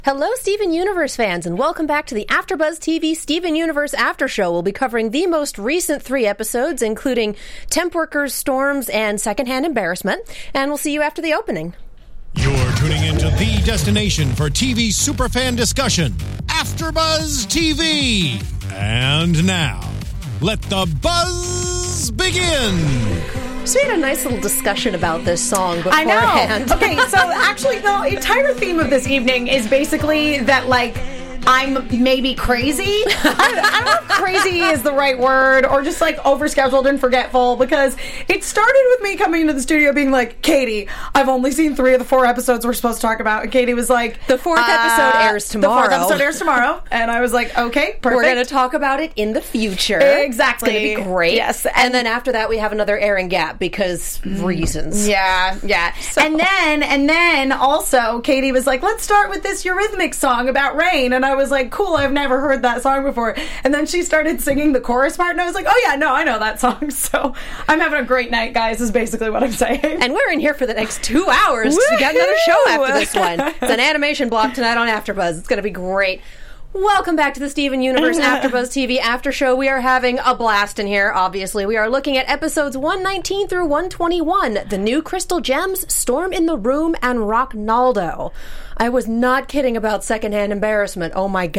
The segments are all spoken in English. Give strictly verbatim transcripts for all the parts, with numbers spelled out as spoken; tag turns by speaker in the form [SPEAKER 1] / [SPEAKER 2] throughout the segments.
[SPEAKER 1] Hello, Steven Universe fans, and welcome back to the AfterBuzz T V Steven Universe After Show. We'll be covering the most recent three episodes, including Temp Workers, Storms, and Secondhand Embarrassment, and we'll see you after the opening.
[SPEAKER 2] You're tuning into the destination for T V superfan discussion, AfterBuzz T V. And now, let the buzz begin.
[SPEAKER 1] So we had a nice little discussion about this song beforehand.
[SPEAKER 3] I know. Okay, so actually the entire theme of this evening is basically that, like, I'm maybe crazy. I, I don't know if crazy is the right word, or just like overscheduled and forgetful, because it started with me coming into the studio being like, Katie, I've only seen three of the four episodes we're supposed to talk about. And Katie was like,
[SPEAKER 1] the fourth
[SPEAKER 3] uh,
[SPEAKER 1] episode airs tomorrow.
[SPEAKER 3] The fourth episode airs tomorrow. And I was like, okay, perfect.
[SPEAKER 1] We're going to talk about it in the future.
[SPEAKER 3] Exactly.
[SPEAKER 1] It's going to be great.
[SPEAKER 3] Yes.
[SPEAKER 1] And, and then after that, we have another airing gap because reasons.
[SPEAKER 3] Yeah, yeah.
[SPEAKER 1] So.
[SPEAKER 3] And then, and then also, Katie was like, let's start with this Eurythmics song about rain. And I was like, cool, I've never heard that song before. And then she started singing the chorus part, and I was like, oh yeah, no, I know that song. So I'm having a great night, guys, is basically what I'm saying.
[SPEAKER 1] And we're in here for the next two hours to get another show after this one. It's an animation block tonight on AfterBuzz. It's going to be great. Welcome back to the Steven Universe AfterBuzz T V After Show. We are having a blast in here, obviously. We are looking at episodes one nineteen through one twenty-one, The New Crystal Gems, Storm in the Room, and Rocknaldo. I was not kidding about Secondhand Embarrassment. Oh my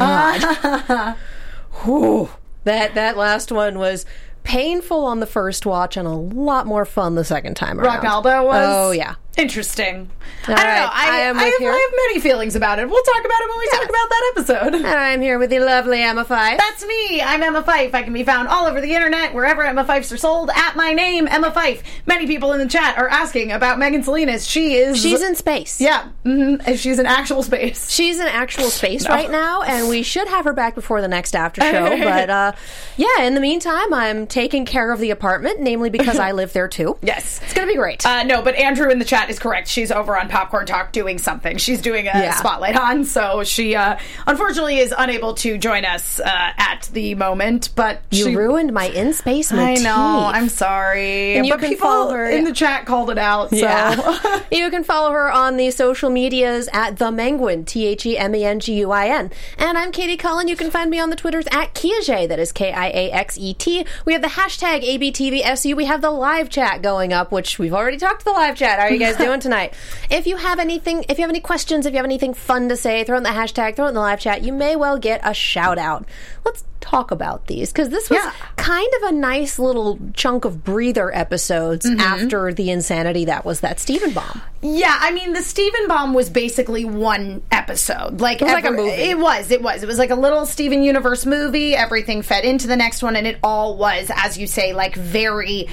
[SPEAKER 1] god. Whew. That, that last one was painful on the first watch and a lot more fun the second time around.
[SPEAKER 3] Rocknaldo was?
[SPEAKER 1] Oh, yeah.
[SPEAKER 3] Interesting.
[SPEAKER 1] All
[SPEAKER 3] I don't
[SPEAKER 1] right.
[SPEAKER 3] know. I,
[SPEAKER 1] I am
[SPEAKER 3] I,
[SPEAKER 1] with
[SPEAKER 3] have,
[SPEAKER 1] here.
[SPEAKER 3] I have many feelings about it. We'll talk about it when we
[SPEAKER 1] Yes.
[SPEAKER 3] talk about that episode.
[SPEAKER 1] And I'm here with the lovely Emma Fife.
[SPEAKER 3] That's me. I'm Emma Fife. I can be found all over the internet, wherever Emma Fifes are sold, at my name, Emma Fife. Many people in the chat are asking about Megan Salinas. She is...
[SPEAKER 1] She's in space.
[SPEAKER 3] Yeah. Mm-hmm. She's in actual space.
[SPEAKER 1] She's in actual space
[SPEAKER 3] No.
[SPEAKER 1] right now, and we should have her back before the next after show. But, uh, yeah, in the meantime, I'm taking care of the apartment, namely because I live there, too.
[SPEAKER 3] Yes.
[SPEAKER 1] It's going to be great.
[SPEAKER 3] Uh, no, but Andrew in the chat is correct. She's over on Popcorn Talk doing something. She's doing a
[SPEAKER 1] Yeah.
[SPEAKER 3] spotlight on, so she uh, unfortunately is unable to join us uh, at the moment. But
[SPEAKER 1] you
[SPEAKER 3] she
[SPEAKER 1] ruined my in-space
[SPEAKER 3] I
[SPEAKER 1] motif.
[SPEAKER 3] know. I'm sorry.
[SPEAKER 1] And you
[SPEAKER 3] but
[SPEAKER 1] can
[SPEAKER 3] people
[SPEAKER 1] follow her,
[SPEAKER 3] in
[SPEAKER 1] yeah.
[SPEAKER 3] the chat called it out. So.
[SPEAKER 1] Yeah. You can follow her on the social medias at The Menguin, T H E M E N G U I N. And I'm Katie Cullen. You can find me on the Twitters at Kiaxet, that is K I A X E T. We have the hashtag A B T V S U. We have the live chat going up, which we've already talked to the live chat. How are you guys doing tonight? If you have anything, if you have any questions, if you have anything fun to say, throw it in the hashtag, throw it in the live chat. You may well get a shout out. Let's talk about these, because this was
[SPEAKER 3] Yeah.
[SPEAKER 1] kind of a nice little chunk of breather episodes
[SPEAKER 3] Mm-hmm.
[SPEAKER 1] after the insanity that was that Steven bomb.
[SPEAKER 3] Yeah, I mean, the Steven bomb was basically one episode. Like,
[SPEAKER 1] It was like a
[SPEAKER 3] every-
[SPEAKER 1] movie.
[SPEAKER 3] It was, it was. It was like a little Steven Universe movie. Everything fed into the next one, and it all was, as you say, like, very...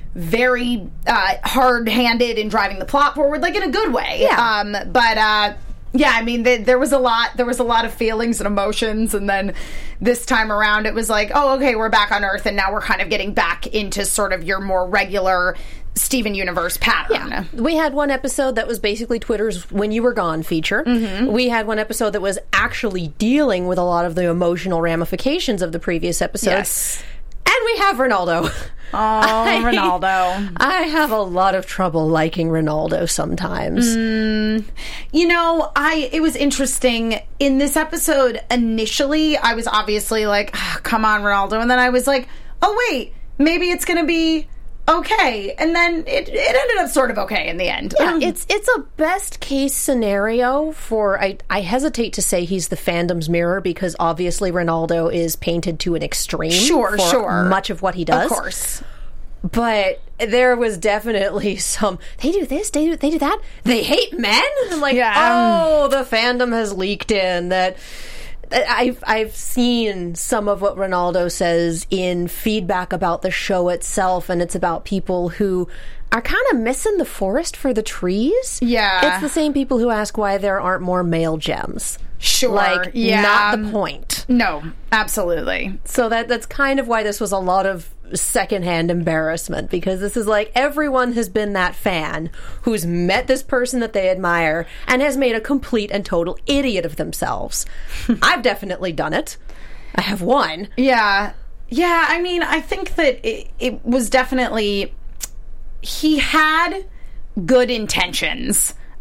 [SPEAKER 3] very uh, hard-handed in driving the plot forward, like in a good way.
[SPEAKER 1] Yeah.
[SPEAKER 3] Um, but uh, yeah, I mean, th- there was a lot. There was a lot of feelings and emotions, and then this time around, it was like, oh, okay, we're back on Earth, and now we're kind of getting back into sort of your more regular Steven Universe pattern.
[SPEAKER 1] Yeah. We had one episode that was basically Twitter's When You Were Gone feature.
[SPEAKER 3] Mm-hmm.
[SPEAKER 1] We had one episode that was actually dealing with a lot of the emotional ramifications of the previous episodes.
[SPEAKER 3] Yes.
[SPEAKER 1] And we have Ronaldo.
[SPEAKER 3] Oh,
[SPEAKER 1] I-
[SPEAKER 3] Ronaldo.
[SPEAKER 1] I have a lot of trouble liking Ronaldo sometimes.
[SPEAKER 3] You know, I it was interesting in this episode. Initially, I was obviously like, "Ah, come on, Ronaldo," and then I was like, oh wait, maybe it's going to be okay, and then it, it ended up sort of okay in the end.
[SPEAKER 1] Yeah, it's it's a best case scenario for, I, I hesitate to say he's the fandom's mirror, because obviously Ronaldo is painted to an extreme
[SPEAKER 3] Sure,
[SPEAKER 1] for
[SPEAKER 3] sure.
[SPEAKER 1] much of what he does.
[SPEAKER 3] Of course.
[SPEAKER 1] But there was definitely some, they do this, they do, they do that, they hate men? I'm like,
[SPEAKER 3] Yeah.
[SPEAKER 1] oh, the fandom has leaked in that. I've I've seen some of what Ronaldo says in feedback about the show itself, and it's about people who are kind of missing the forest for the trees.
[SPEAKER 3] Yeah.
[SPEAKER 1] It's the same people who ask why there aren't more male gems.
[SPEAKER 3] Sure.
[SPEAKER 1] Like,
[SPEAKER 3] yeah.
[SPEAKER 1] not the point.
[SPEAKER 3] No, absolutely.
[SPEAKER 1] So that that's kind of why this was a lot of secondhand embarrassment, because this is like everyone has been that fan who's met this person that they admire and has made a complete and total idiot of themselves. I've definitely done it. I have one.
[SPEAKER 3] Yeah. Yeah, I mean, I think that it, it was definitely... He had good intentions,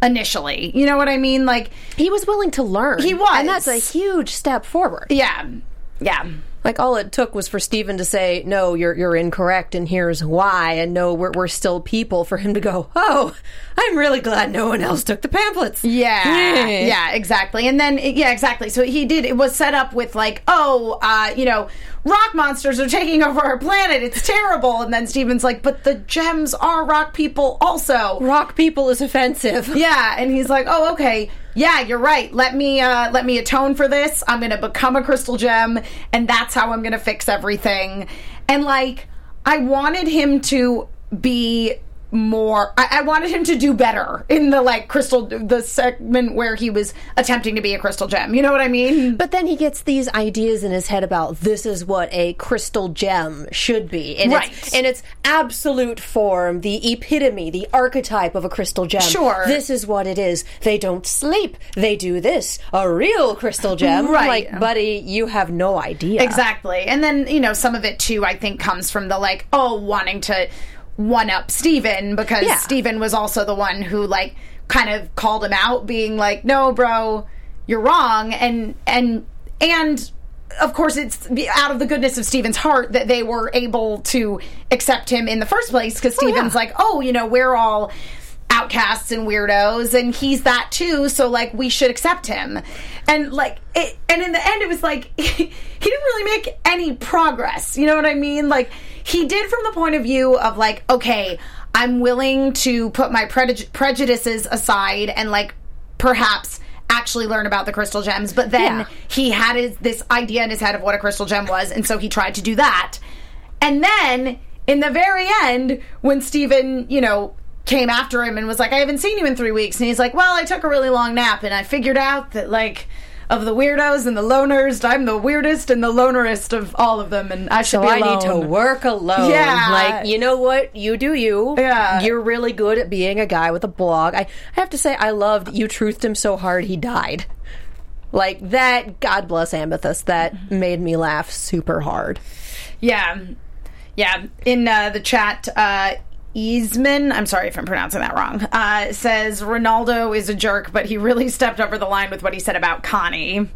[SPEAKER 3] initially. You know what I mean? Like,
[SPEAKER 1] he was willing to learn.
[SPEAKER 3] He was.
[SPEAKER 1] And that's a huge step forward.
[SPEAKER 3] Yeah. Yeah.
[SPEAKER 1] Like, all it took was for Steven to say, no, you're you're incorrect, and here's why, and no, we're, we're still people, for him to go, oh, I'm really glad no one else took the pamphlets.
[SPEAKER 3] Yeah, yeah, exactly. And then, yeah, exactly. So he did, it was set up with, like, oh, uh, you know, rock monsters are taking over our planet. It's terrible. And then Steven's like, but the gems are rock people also.
[SPEAKER 1] Rock people is offensive.
[SPEAKER 3] Yeah, and he's like, oh, okay. Yeah, you're right. Let me uh, let me atone for this. I'm going to become a crystal gem, and that's how I'm going to fix everything. And, like, I wanted him to be more... I, I wanted him to do better in the, like, crystal... the segment where he was attempting to be a crystal gem. You know what I mean?
[SPEAKER 1] But then he gets these ideas in his head about this is what a crystal gem should be. In
[SPEAKER 3] right.
[SPEAKER 1] Its, in its absolute form, the epitome, the archetype of a crystal gem.
[SPEAKER 3] Sure.
[SPEAKER 1] This is what it is. They don't sleep. They do this. A real crystal gem.
[SPEAKER 3] Right.
[SPEAKER 1] Like, buddy, you have no idea.
[SPEAKER 3] Exactly. And then, you know, some of it, too, I think comes from the, like, oh, wanting to one-up Steven, because
[SPEAKER 1] yeah.
[SPEAKER 3] Steven was also the one who, like, kind of called him out, being like, no, bro, you're wrong. And, and, and, of course, it's out of the goodness of Steven's heart that they were able to accept him in the first place, because
[SPEAKER 1] oh,
[SPEAKER 3] Steven's
[SPEAKER 1] yeah.
[SPEAKER 3] like, oh, you know, we're all outcasts and weirdos, and he's that too, so, like, we should accept him. And, like, it, and in the end, it was like, he didn't really make any progress, you know what I mean? Like, he did from the point of view of, like, okay, I'm willing to put my prejud- prejudices aside and, like, perhaps actually learn about the crystal gems, but then
[SPEAKER 1] yeah.
[SPEAKER 3] he had his, this idea in his head of what a crystal gem was, and so he tried to do that. And then, in the very end, when Steven, you know, came after him and was like, I haven't seen you in three weeks. And he's like, well, I took a really long nap and I figured out that, like, of the weirdos and the loners, I'm the weirdest and the lonerest of all of them, and I should
[SPEAKER 1] so
[SPEAKER 3] be alone.
[SPEAKER 1] I need to work alone.
[SPEAKER 3] Yeah.
[SPEAKER 1] Like, you know what? You do you.
[SPEAKER 3] Yeah.
[SPEAKER 1] You're really good at being a guy with a blog. I, I have to say, I loved you truthed him so hard he died. Like, that, God bless Amethyst, that made me laugh super hard.
[SPEAKER 3] Yeah. Yeah. In uh, the chat, uh, Easman, I'm sorry if I'm pronouncing that wrong, uh, says Ronaldo is a jerk, but he really stepped over the line with what he said about Connie.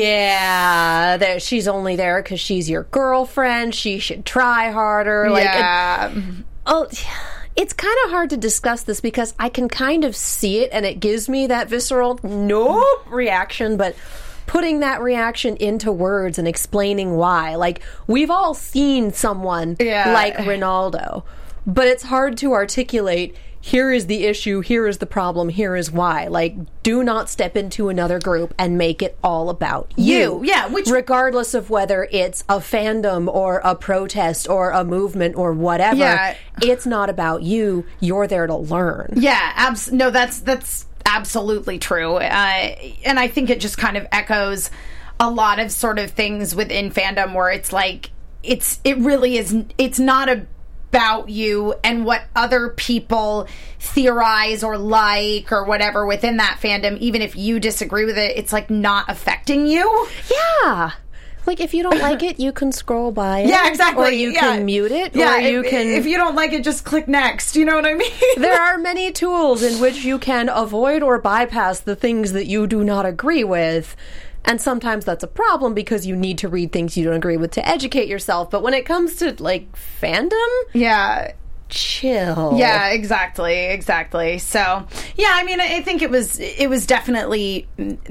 [SPEAKER 1] Yeah, that she's only there because she's your girlfriend. She should try harder. Like,
[SPEAKER 3] yeah.
[SPEAKER 1] It, oh, it's kind of hard to discuss this because I can kind of see it, and it gives me that visceral nope reaction, but putting that reaction into words and explaining why. Like, we've all seen someone
[SPEAKER 3] yeah.
[SPEAKER 1] like Ronaldo. But it's hard to articulate, here is the issue, here is the problem, here is why. Like, do not step into another group and make it all about you.
[SPEAKER 3] you. Yeah, which...
[SPEAKER 1] Regardless of whether it's a fandom or a protest or a movement or whatever,
[SPEAKER 3] yeah.
[SPEAKER 1] it's not about you. You're there to learn.
[SPEAKER 3] Yeah, abs- no, that's that's absolutely true. Uh, and I think it just kind of echoes a lot of sort of things within fandom where it's like, it's it really is, it's not a about you and what other people theorize or like or whatever within that fandom, even if you disagree with it, it's like not affecting you.
[SPEAKER 1] Yeah. Like, if you don't like it, you can scroll by it.
[SPEAKER 3] Yeah, exactly.
[SPEAKER 1] Or you
[SPEAKER 3] yeah.
[SPEAKER 1] can mute it.
[SPEAKER 3] Yeah,
[SPEAKER 1] or you
[SPEAKER 3] if,
[SPEAKER 1] can...
[SPEAKER 3] if you don't like it, just click next. You know what I mean?
[SPEAKER 1] There are many tools in which you can avoid or bypass the things that you do not agree with. And sometimes that's a problem because you need to read things you don't agree with to educate yourself. But when it comes to, like, fandom...
[SPEAKER 3] Yeah.
[SPEAKER 1] Chill.
[SPEAKER 3] Yeah, exactly, exactly. So, yeah, I mean, I think it was, it was definitely...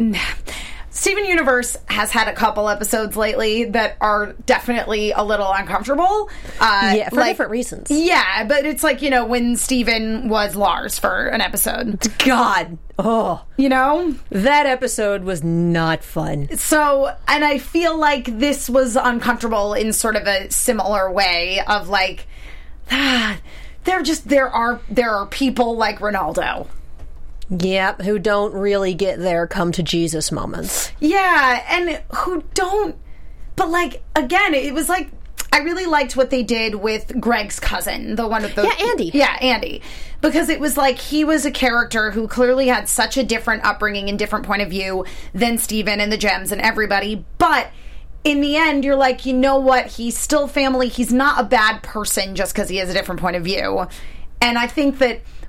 [SPEAKER 3] Steven Universe has had a couple episodes lately that are definitely a little uncomfortable. Uh,
[SPEAKER 1] yeah, for
[SPEAKER 3] like,
[SPEAKER 1] different reasons.
[SPEAKER 3] Yeah, but it's like, you know, when Steven was Lars for an episode.
[SPEAKER 1] God. Oh.
[SPEAKER 3] You know?
[SPEAKER 1] That episode was not fun.
[SPEAKER 3] So, and I feel like this was uncomfortable in sort of a similar way of like, ah, there just, there are, there are people like Ronaldo.
[SPEAKER 1] Yep, who don't really get their come to Jesus moments.
[SPEAKER 3] Yeah, and who don't, but like, again, it was like, I really liked what they did with Greg's cousin, the one of the...
[SPEAKER 1] Yeah, Andy.
[SPEAKER 3] Yeah, Andy. Because it was like, he was a character who clearly had such a different upbringing and different point of view than Steven and the Gems and everybody, but in the end, you're like, you know what, he's still family, he's not a bad person just because he has a different point of view. And I think that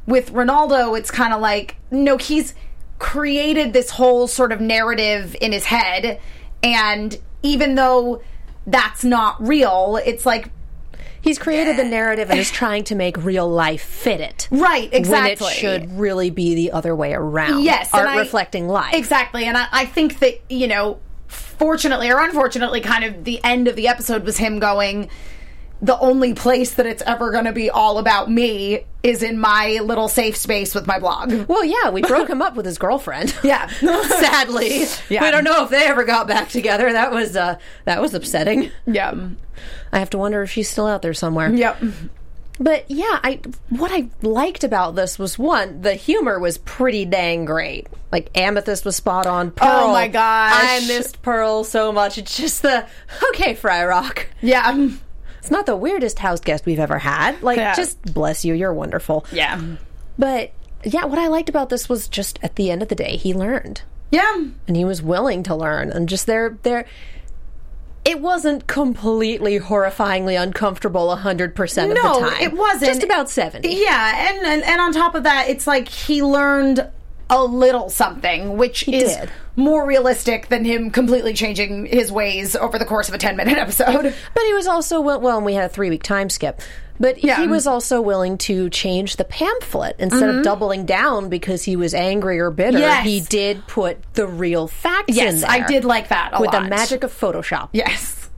[SPEAKER 3] with Ronaldo, it's kind of like, no, he's created this whole sort of narrative in his head, and even though that's not real, it's like
[SPEAKER 1] he's created the narrative and is trying to make real life fit it.
[SPEAKER 3] Right, exactly.
[SPEAKER 1] When it should really be the other way around.
[SPEAKER 3] Yes.
[SPEAKER 1] Art
[SPEAKER 3] I,
[SPEAKER 1] reflecting life.
[SPEAKER 3] Exactly. And I, I think that, you know, fortunately or unfortunately, kind of the end of the episode was him going, the only place that it's ever going to be all about me is in my little safe space with my blog.
[SPEAKER 1] Well, yeah, we broke him up with his girlfriend.
[SPEAKER 3] Yeah.
[SPEAKER 1] Sadly.
[SPEAKER 3] Yeah.
[SPEAKER 1] We don't know if they ever got back together. That was uh, that was upsetting.
[SPEAKER 3] Yeah.
[SPEAKER 1] I have to wonder if she's still out there somewhere.
[SPEAKER 3] Yep.
[SPEAKER 1] But yeah, I what I liked about this was, one, the humor was pretty dang great. Like, Amethyst was spot on. Pearl,
[SPEAKER 3] oh my gosh.
[SPEAKER 1] I missed Pearl so much. It's just the, okay, Fry Rock.
[SPEAKER 3] Yeah.
[SPEAKER 1] It's not the weirdest house guest we've ever had. Like,
[SPEAKER 3] Yeah.
[SPEAKER 1] just bless you, you're wonderful.
[SPEAKER 3] Yeah.
[SPEAKER 1] But yeah, what I liked about this was just at the end of the day, he learned.
[SPEAKER 3] Yeah.
[SPEAKER 1] And he was willing to learn. And just there, there, it wasn't completely horrifyingly uncomfortable one hundred percent of
[SPEAKER 3] No,
[SPEAKER 1] the time.
[SPEAKER 3] it wasn't.
[SPEAKER 1] Just about seventy.
[SPEAKER 3] Yeah. And, and, and on top of that, it's like he learned a little something, which
[SPEAKER 1] He
[SPEAKER 3] is
[SPEAKER 1] did.
[SPEAKER 3] more realistic than him completely changing his ways over the course of a ten minute episode.
[SPEAKER 1] But he was also, well, well, and we had a three week time skip. But
[SPEAKER 3] Yeah.
[SPEAKER 1] he was also willing to change the pamphlet instead of doubling down because he was angry or bitter.
[SPEAKER 3] Yes.
[SPEAKER 1] He did put the real facts in
[SPEAKER 3] Yes,
[SPEAKER 1] there.
[SPEAKER 3] I did like that a
[SPEAKER 1] with
[SPEAKER 3] lot.
[SPEAKER 1] the magic of Photoshop.
[SPEAKER 3] Yes.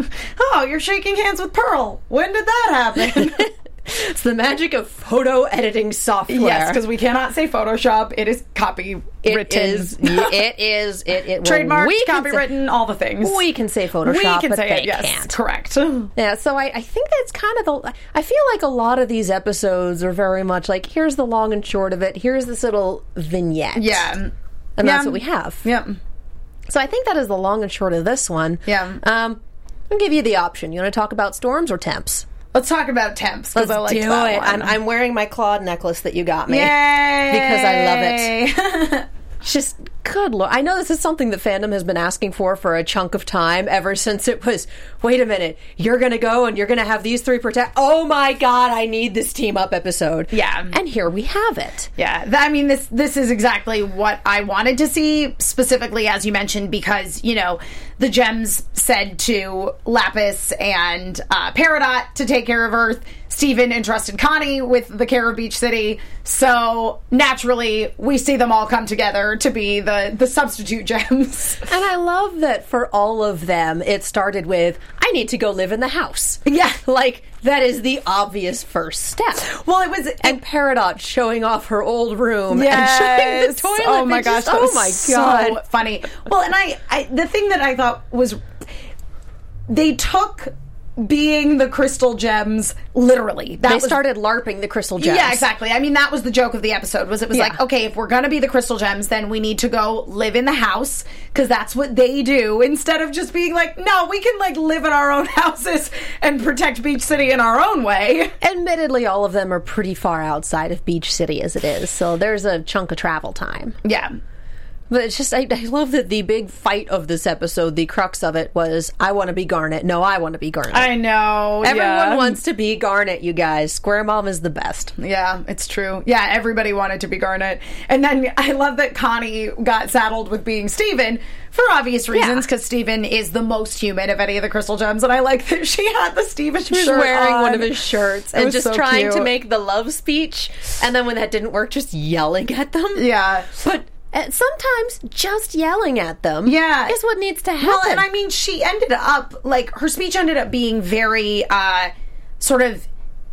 [SPEAKER 3] Oh, you're shaking hands with Pearl. When did that happen?
[SPEAKER 1] It's the magic of photo editing software.
[SPEAKER 3] Yes, because we cannot say Photoshop. It is copywritten.
[SPEAKER 1] It is. It is. It, it
[SPEAKER 3] Trademarked,
[SPEAKER 1] we can say-
[SPEAKER 3] copywritten, all the things.
[SPEAKER 1] We can say Photoshop,
[SPEAKER 3] We can
[SPEAKER 1] but
[SPEAKER 3] say
[SPEAKER 1] they
[SPEAKER 3] it, yes.
[SPEAKER 1] can't.
[SPEAKER 3] Correct.
[SPEAKER 1] Yeah, so I, I think that's kind of the... I feel like a lot of these episodes are very much like, here's the long and short of it. Here's this little vignette.
[SPEAKER 3] Yeah.
[SPEAKER 1] And
[SPEAKER 3] Yeah.
[SPEAKER 1] that's what we have.
[SPEAKER 3] Yep.
[SPEAKER 1] So I think that is the long and short of this one.
[SPEAKER 3] Yeah.
[SPEAKER 1] Um, I'll give you the option. You want to talk about storms or temps?
[SPEAKER 3] Let's talk about temps.
[SPEAKER 1] Let's
[SPEAKER 3] I liked
[SPEAKER 1] do it.
[SPEAKER 3] that one.
[SPEAKER 1] I'm, I'm wearing my Claude necklace that you got me.
[SPEAKER 3] Yay!
[SPEAKER 1] Because I love it. It's just, good lord. I know this is something that fandom has been asking for for a chunk of time, ever since it was, wait a minute, you're going to go and you're going to have these three protect. Oh my god, I need this team up episode.
[SPEAKER 3] Yeah.
[SPEAKER 1] And here we have it.
[SPEAKER 3] Yeah, th- I mean, this this is exactly what I wanted to see, specifically, as you mentioned, because, you know, the Gems said to Lapis and uh, Peridot to take care of Earth. Steven entrusted Connie with the care of Beach City. So, naturally, we see them all come together to be the, the substitute Gems.
[SPEAKER 1] And I love that for all of them, it started with, I need to go live in the house.
[SPEAKER 3] Yeah.
[SPEAKER 1] Like, that is the obvious first step.
[SPEAKER 3] Well, it was...
[SPEAKER 1] And Peridot showing off her old room
[SPEAKER 3] Yes.
[SPEAKER 1] and showing the toilet.
[SPEAKER 3] Oh my
[SPEAKER 1] It
[SPEAKER 3] gosh,
[SPEAKER 1] just-
[SPEAKER 3] that
[SPEAKER 1] oh
[SPEAKER 3] was
[SPEAKER 1] my
[SPEAKER 3] so
[SPEAKER 1] god.
[SPEAKER 3] funny. Well, and I, I, the thing that I thought was, they took being the Crystal Gems literally. That
[SPEAKER 1] They
[SPEAKER 3] was,
[SPEAKER 1] started LARPing the Crystal Gems.
[SPEAKER 3] Yeah, exactly. I mean, that was the joke of the episode. Was it was
[SPEAKER 1] Yeah.
[SPEAKER 3] like, okay, if we're gonna be the Crystal Gems, then we need to go live in the house because that's what they do. Instead of just being like, no, we can like live in our own houses and protect Beach City in our own way.
[SPEAKER 1] Admittedly, all of them are pretty far outside of Beach City as it is, so there's a chunk of travel time.
[SPEAKER 3] Yeah.
[SPEAKER 1] But it's just, I, I love that the big fight of this episode, the crux of it was, I want to be Garnet. No, I want to be Garnet.
[SPEAKER 3] I know.
[SPEAKER 1] Everyone
[SPEAKER 3] yeah.
[SPEAKER 1] wants to be Garnet, you guys. Square Mom is the best.
[SPEAKER 3] Yeah, it's true. Yeah, everybody wanted to be Garnet. And then I love that Connie got saddled with being Steven for obvious reasons, because Steven is the most human of any of the Crystal Gems. And I like that she had the Steven
[SPEAKER 1] She was
[SPEAKER 3] shirt
[SPEAKER 1] wearing
[SPEAKER 3] on.
[SPEAKER 1] one of his shirts
[SPEAKER 3] It
[SPEAKER 1] and
[SPEAKER 3] was
[SPEAKER 1] just
[SPEAKER 3] so
[SPEAKER 1] trying to
[SPEAKER 3] cute.
[SPEAKER 1] make the love speech. And then when that didn't work, just yelling at them.
[SPEAKER 3] Yeah.
[SPEAKER 1] But uh, sometimes just yelling at them
[SPEAKER 3] Yeah.
[SPEAKER 1] is what needs to happen.
[SPEAKER 3] Well, and I mean, she ended up, like, her speech ended up being very, uh, sort of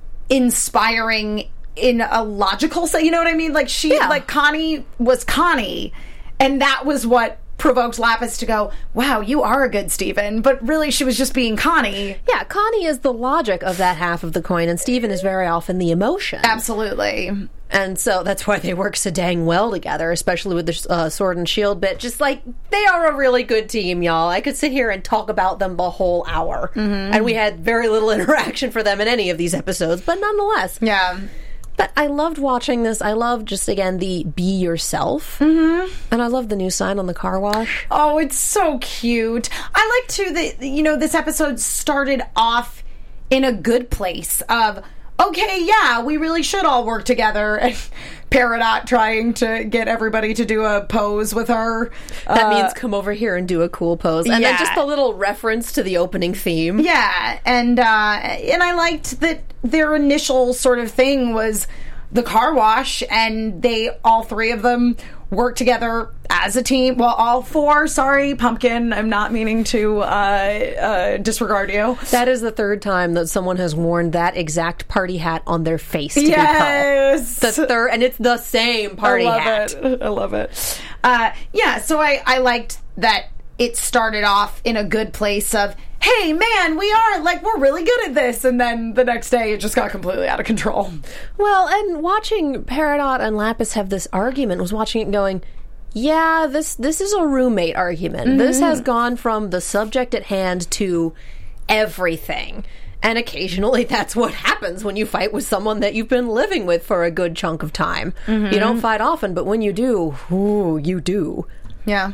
[SPEAKER 3] inspiring in a logical sense. You know what I mean? Like, she,
[SPEAKER 1] Yeah.
[SPEAKER 3] like, Connie was Connie, and that was what provoked Lapis to go, wow, you are a good Steven. But really, she was just being Connie.
[SPEAKER 1] Yeah, Connie is the logic of that half of the coin, and Steven is very often the emotion.
[SPEAKER 3] Absolutely.
[SPEAKER 1] And so that's why they work so dang well together, especially with the uh, sword and shield bit. Just like, they are a really good team, y'all. I could sit here and talk about them the whole hour. Mm-hmm. And we had very little interaction for them in any of these episodes, but nonetheless.
[SPEAKER 3] Yeah.
[SPEAKER 1] But I loved watching this. I loved just, again, the be yourself. Mm-hmm. And I love the new sign on the car wash.
[SPEAKER 3] Oh, it's so cute. I like, too, that, you know, this episode started off in a good place of, okay, yeah, we really should all work together. And Peridot trying to get everybody to do a pose with her.
[SPEAKER 1] That
[SPEAKER 3] uh,
[SPEAKER 1] means come over here and do a cool pose. And
[SPEAKER 3] yeah.
[SPEAKER 1] then just a little reference to the opening theme.
[SPEAKER 3] Yeah, and uh, and I liked that their initial sort of thing was the car wash, and they, all three of them, work together as a team. Well, all four. Sorry, Pumpkin. I'm not meaning to uh, uh, disregard you.
[SPEAKER 1] That is the third time that someone has worn that exact party hat on their face to
[SPEAKER 3] Yes.
[SPEAKER 1] be called. The third, and it's the same party
[SPEAKER 3] I love
[SPEAKER 1] hat.
[SPEAKER 3] It. I love it. Uh, yeah, so I, I liked that it started off in a good place of, hey, man, we are, like, we're really good at this. And then the next day, it just got completely out of control.
[SPEAKER 1] Well, and watching Peridot and Lapis have this argument was watching it going, yeah, this this is a roommate argument. Mm-hmm. This has gone from the subject at hand to everything. And occasionally that's what happens when you fight with someone that you've been living with for a good chunk of time. Mm-hmm. You don't fight often, but when you do, ooh, you do.
[SPEAKER 3] Yeah.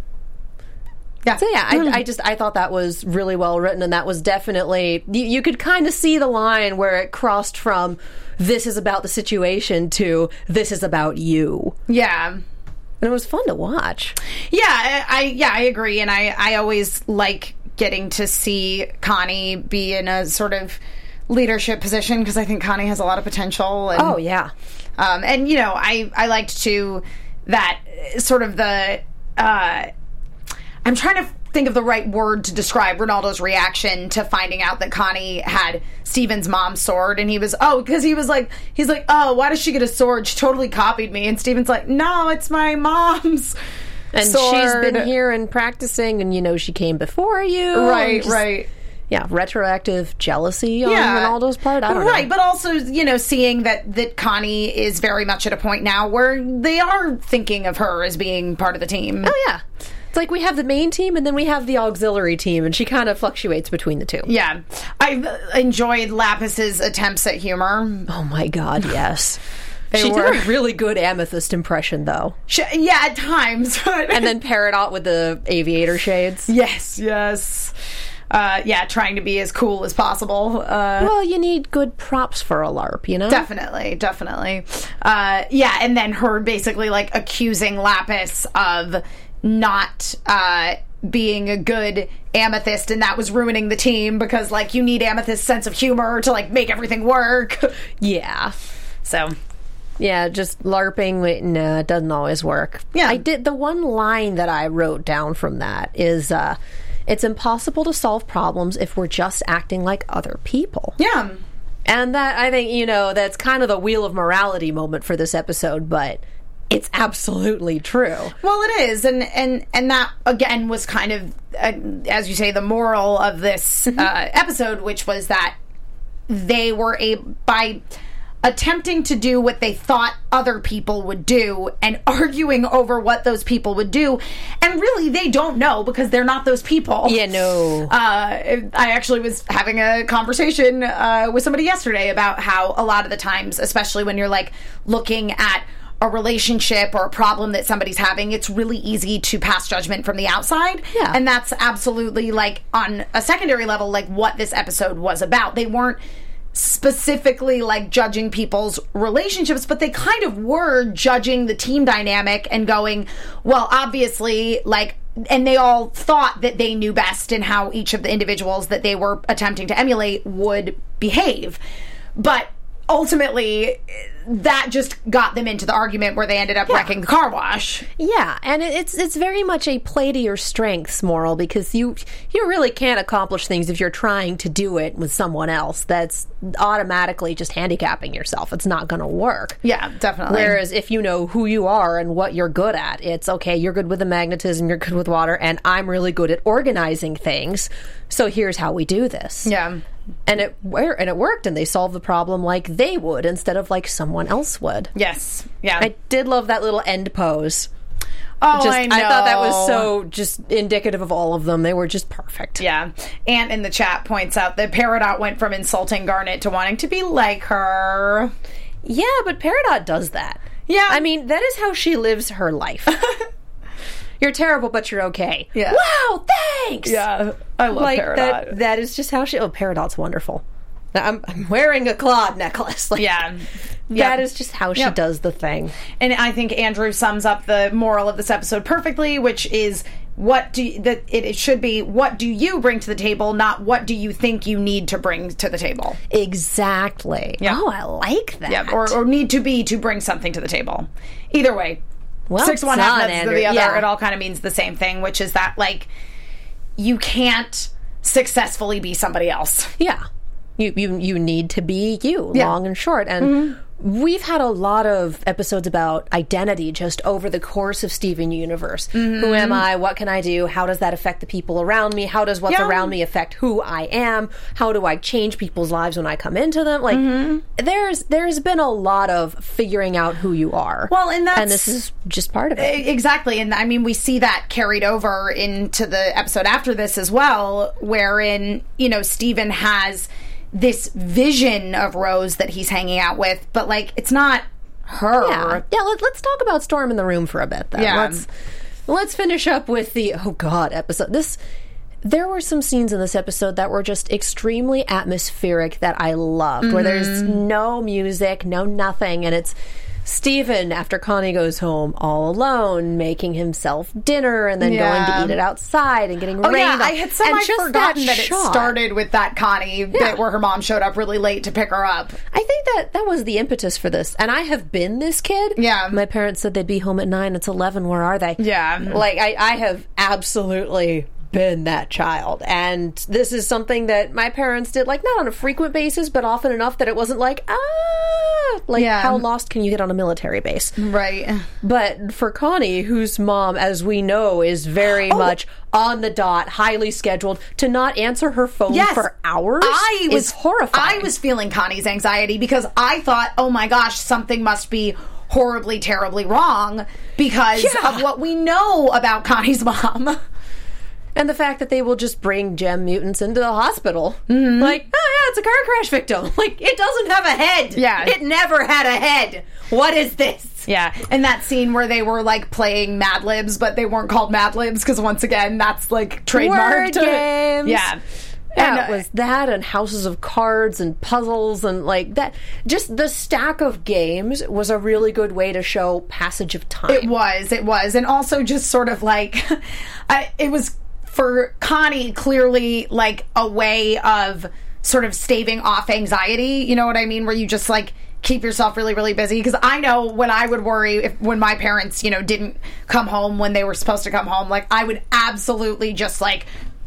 [SPEAKER 3] Yeah.
[SPEAKER 1] So yeah, I, I just I thought that was really well written, and that was definitely you, you could kind of see the line where it crossed from this is about the situation to this is about you.
[SPEAKER 3] Yeah.
[SPEAKER 1] And it was fun to watch.
[SPEAKER 3] Yeah, I, I yeah, I agree, and I I always like getting to see Connie be in a sort of leadership position because I think Connie has a lot of potential. And,
[SPEAKER 1] oh yeah.
[SPEAKER 3] Um, and you know, I I liked too that sort of the uh I'm trying to think of the right word to describe Ronaldo's reaction to finding out that Connie had Steven's mom's sword, and he was, oh, because he was like, he's like, oh, why does she get a sword? She totally copied me. And Steven's like, no, it's my mom's
[SPEAKER 1] and
[SPEAKER 3] sword.
[SPEAKER 1] She's been here and practicing, and you know she came before you.
[SPEAKER 3] Right,
[SPEAKER 1] just,
[SPEAKER 3] right.
[SPEAKER 1] Yeah, retroactive jealousy on
[SPEAKER 3] yeah.
[SPEAKER 1] Ronaldo's part. I don't
[SPEAKER 3] right,
[SPEAKER 1] know.
[SPEAKER 3] But also, you know, seeing that, that Connie is very much at a point now where they are thinking of her as being part of the team.
[SPEAKER 1] Oh, yeah. It's like we have the main team and then we have the auxiliary team, and she kind of fluctuates between the two.
[SPEAKER 3] Yeah. I enjoyed Lapis's attempts at humor.
[SPEAKER 1] Oh my god, yes.
[SPEAKER 3] They
[SPEAKER 1] she
[SPEAKER 3] were.
[SPEAKER 1] did a really good Amethyst impression, though.
[SPEAKER 3] She, yeah, at times.
[SPEAKER 1] And then Peridot with the aviator shades.
[SPEAKER 3] Yes, yes. Uh, yeah, trying to be as cool as possible. Uh,
[SPEAKER 1] well, you need good props for a LARP, you know?
[SPEAKER 3] Definitely, definitely. Uh, yeah, and then her basically, like, accusing Lapis of not uh, being a good Amethyst, and that was ruining the team because, like, you need Amethyst's sense of humor to, like, make everything work.
[SPEAKER 1] Yeah.
[SPEAKER 3] So...
[SPEAKER 1] yeah, just LARPing, no, it doesn't always work.
[SPEAKER 3] Yeah.
[SPEAKER 1] I did, the one line that I wrote down from that is, uh, it's impossible to solve problems if we're just acting like other people.
[SPEAKER 3] Yeah.
[SPEAKER 1] And that, I think, you know, that's kind of the wheel of morality moment for this episode, but it's absolutely true.
[SPEAKER 3] Well, it is, and and and that again was kind of, uh, as you say, the moral of this uh, episode, which was that they were a by attempting to do what they thought other people would do and arguing over what those people would do, and really they don't know because they're not those people.
[SPEAKER 1] Yeah, no.
[SPEAKER 3] Uh, I actually was having a conversation uh, with somebody yesterday about how a lot of the times, especially when you're like looking at a relationship or a problem that somebody's having, it's really easy to pass judgment from the outside.
[SPEAKER 1] Yeah.
[SPEAKER 3] And that's absolutely, like, on a secondary level, like, what this episode was about. They weren't specifically, like, judging people's relationships, but they kind of were judging the team dynamic and going, well, obviously, like, and they all thought that they knew best in how each of the individuals that they were attempting to emulate would behave. But ultimately, that just got them into the argument where they ended up yeah. wrecking the car wash.
[SPEAKER 1] Yeah, and it's it's very much a play to your strengths moral, because you you really can't accomplish things if you're trying to do it with someone else. That's automatically just handicapping yourself. It's not going to work.
[SPEAKER 3] Yeah, definitely.
[SPEAKER 1] Whereas if you know who you are and what you're good at, it's okay, you're good with the magnetism, you're good with water, and I'm really good at organizing things, so here's how we do this.
[SPEAKER 3] Yeah.
[SPEAKER 1] And it and it worked, and they solved the problem like they would instead of like someone else would.
[SPEAKER 3] Yes. Yeah.
[SPEAKER 1] I did love that little end pose.
[SPEAKER 3] Oh,
[SPEAKER 1] just,
[SPEAKER 3] I know.
[SPEAKER 1] I thought that was so just indicative of all of them. They were just perfect.
[SPEAKER 3] Yeah. Ant in the chat points out that Peridot went from insulting Garnet to wanting to be like her.
[SPEAKER 1] Yeah, but Peridot does that.
[SPEAKER 3] Yeah.
[SPEAKER 1] I mean, that is how she lives her life. You're terrible, but you're okay.
[SPEAKER 3] Yeah.
[SPEAKER 1] Wow, thanks!
[SPEAKER 3] Yeah. I love
[SPEAKER 1] like,
[SPEAKER 3] Peridot.
[SPEAKER 1] That, that is just how she... Oh, Peridot's wonderful. I'm, I'm wearing a Claude necklace. Like,
[SPEAKER 3] Yeah.
[SPEAKER 1] That
[SPEAKER 3] Yep.
[SPEAKER 1] is just how she
[SPEAKER 3] Yep.
[SPEAKER 1] does the thing.
[SPEAKER 3] And I think Andrew sums up the moral of this episode perfectly, which is what do you, that it, it should be what do you bring to the table, not what do you think you need to bring to the table.
[SPEAKER 1] Exactly.
[SPEAKER 3] Yeah.
[SPEAKER 1] Oh, I like that.
[SPEAKER 3] Yeah, or, or need to be to bring something to the table. Either way,
[SPEAKER 1] Well
[SPEAKER 3] six one half
[SPEAKER 1] done,
[SPEAKER 3] nuts to
[SPEAKER 1] Andrew.
[SPEAKER 3] the other.
[SPEAKER 1] Yeah.
[SPEAKER 3] It all kind of means the same thing, which is that like you can't successfully be somebody else.
[SPEAKER 1] Yeah. You, you you need to be you,
[SPEAKER 3] Yeah.
[SPEAKER 1] long and short. And mm-hmm. we've had a lot of episodes about identity just over the course of Steven Universe. Mm-hmm. Who am I? What can I do? How does that affect the people around me? How does what's
[SPEAKER 3] Yeah.
[SPEAKER 1] around me affect who I am? How do I change people's lives when I come into them? Like, mm-hmm. there's there's been a lot of figuring out who you are.
[SPEAKER 3] Well, and that's...
[SPEAKER 1] and this is just part of it.
[SPEAKER 3] Exactly. And I mean, we see that carried over into the episode after this as well, wherein, you know, Steven has this vision of Rose that he's hanging out with, but like it's not her.
[SPEAKER 1] Yeah, yeah. Let, let's talk about Storm in the Room for a bit. Then.
[SPEAKER 3] Yeah.
[SPEAKER 1] Let's let's finish up with the oh god episode. This there were some scenes in this episode that were just extremely atmospheric that I loved, mm-hmm. where there's no music, no nothing, and it's Steven, after Connie goes home all alone, making himself dinner and then
[SPEAKER 3] Yeah.
[SPEAKER 1] going to eat it outside and getting
[SPEAKER 3] Oh
[SPEAKER 1] rained
[SPEAKER 3] yeah,
[SPEAKER 1] on.
[SPEAKER 3] I had somehow
[SPEAKER 1] And just
[SPEAKER 3] forgotten that,
[SPEAKER 1] shot.
[SPEAKER 3] it started with that Connie bit where her mom showed up really late to pick her up.
[SPEAKER 1] I think that that was the impetus for this. And I have been this kid.
[SPEAKER 3] Yeah.
[SPEAKER 1] My parents said they'd be home at nine. It's eleven. Where are they?
[SPEAKER 3] Yeah.
[SPEAKER 1] Like, I, I have absolutely been that child. And this is something that my parents did, like, not on a frequent basis, but often enough that it wasn't like, ah, like,
[SPEAKER 3] Yeah.
[SPEAKER 1] how lost can you get on a military base?
[SPEAKER 3] Right.
[SPEAKER 1] But for Connie, whose mom, as we know, is very
[SPEAKER 3] Oh.
[SPEAKER 1] much on the dot, highly scheduled, to not answer her phone
[SPEAKER 3] Yes.
[SPEAKER 1] for hours
[SPEAKER 3] I was
[SPEAKER 1] is horrifying.
[SPEAKER 3] I was feeling Connie's anxiety because I thought, oh my gosh, something must be horribly, terribly wrong because
[SPEAKER 1] Yeah.
[SPEAKER 3] of what we know about Connie's mom.
[SPEAKER 1] And the fact that they will just bring gem mutants into the hospital. Mm-hmm. Like, oh yeah, it's a car crash victim. Like, it doesn't have a head.
[SPEAKER 3] Yeah.
[SPEAKER 1] It never had a head. What is this?
[SPEAKER 3] Yeah, and that scene where they were like playing Mad Libs, but they weren't called Mad Libs because once again, that's like trademarked.
[SPEAKER 1] Word games.
[SPEAKER 3] Yeah.
[SPEAKER 1] Yeah,
[SPEAKER 3] And,
[SPEAKER 1] it was that and houses of cards and puzzles and like that. Just the stack of games was a really good way to show passage of time.
[SPEAKER 3] It was, it was. And also just sort of like, I, it was for Connie clearly like a way of sort of staving off anxiety. You know what I mean? Where you just like keep yourself really, really busy. Because I know when I would worry if when my parents, you know, didn't come home when they were supposed to come home, like I would absolutely just like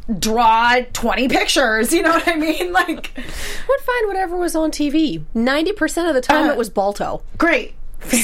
[SPEAKER 3] draw twenty pictures, you know what I mean? Like,
[SPEAKER 1] would find whatever was on T V. ninety percent of the time
[SPEAKER 3] Uh,
[SPEAKER 1] it was Balto.
[SPEAKER 3] great.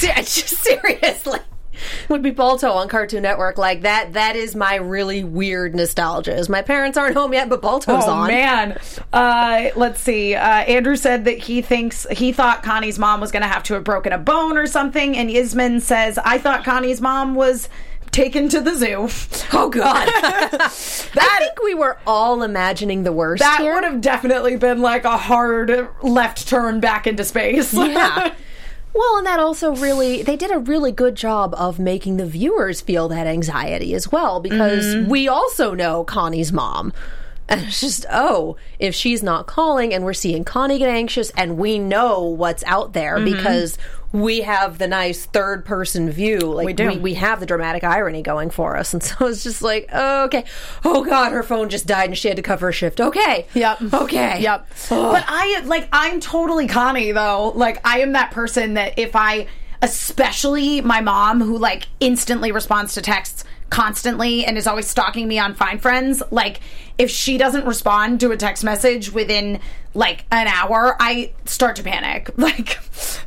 [SPEAKER 1] Seriously. Would be Balto on Cartoon Network. Like that that is my really weird nostalgia. Is my parents aren't home yet, but Balto's
[SPEAKER 3] Oh
[SPEAKER 1] on.
[SPEAKER 3] man. Uh, let's see. Uh, Andrew said that he thinks he thought Connie's mom was going to have to have broken a bone or something, and Yasmin says, I thought Connie's mom was taken to the zoo.
[SPEAKER 1] Oh god. that, I think we were all imagining the worst
[SPEAKER 3] That
[SPEAKER 1] here.
[SPEAKER 3] would have definitely been like a hard left turn back into space.
[SPEAKER 1] Yeah. Well, and that also really, they did a really good job of making the viewers feel that anxiety as well, because mm-hmm. we also know Connie's mom. And it's just, oh, if she's not calling and we're seeing Connie get anxious and we know what's out there mm-hmm. because we have the nice third person view. Like
[SPEAKER 3] we do.
[SPEAKER 1] We, we have the dramatic irony going for us. And so it's just like, oh, okay. Oh God, her phone just died and she had to cover a shift. Okay.
[SPEAKER 3] Yep.
[SPEAKER 1] Okay.
[SPEAKER 3] Yep.
[SPEAKER 1] Oh.
[SPEAKER 3] But I, like, I'm totally Connie though. Like, I am that person that if I, especially my mom who like instantly responds to texts constantly and is always stalking me on Find Friends, like if she doesn't respond to a text message within like an hour, I start to panic. Like,